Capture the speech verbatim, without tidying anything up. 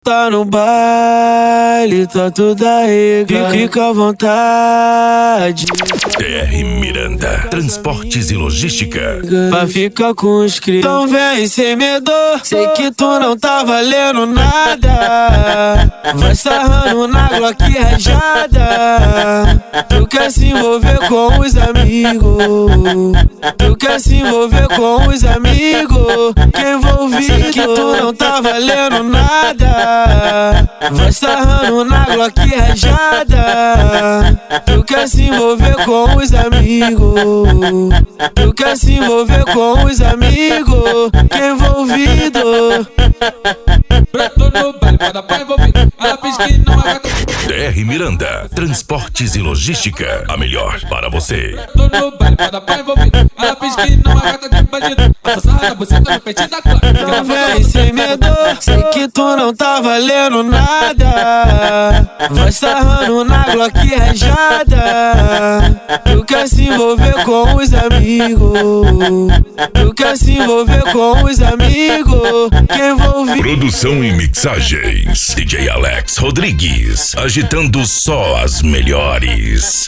Tá no baile, tá tudo aí, fica à vontade. D R Miranda, Transportes e Logística. Vai ficar com os cri. Então vem sem medo, sei que tu não tá valendo nada. Vai sarrando na Glock rajada. Tu quer se envolver com os amigos. Tu quer se envolver com os amigos. Quem envolvido, sei que tu não tá valendo nada. Vai sarrando na Glock rajada. Tu quer se envolver com os amigos. Tu quer se envolver com os amigos. Quem envolvido? Preto no baile, cada pai envolvido. Ela diz que não é gato. D R Miranda, Transportes e Logística. A melhor para você. Preto no baile, cada pai envolvido. Ela diz que não é gata de bandido. A sarra na buceta no peitinho da clara. Não vem sem medo, sei que tu não tá valendo nada. Vai sarrando na Glock rajada. Tu quer se envolver com os amigos. Tu quer se envolver com os amigos. Quem envolvido? Produção e mixagens. D J Alex Rodrigues, agitando só as melhores.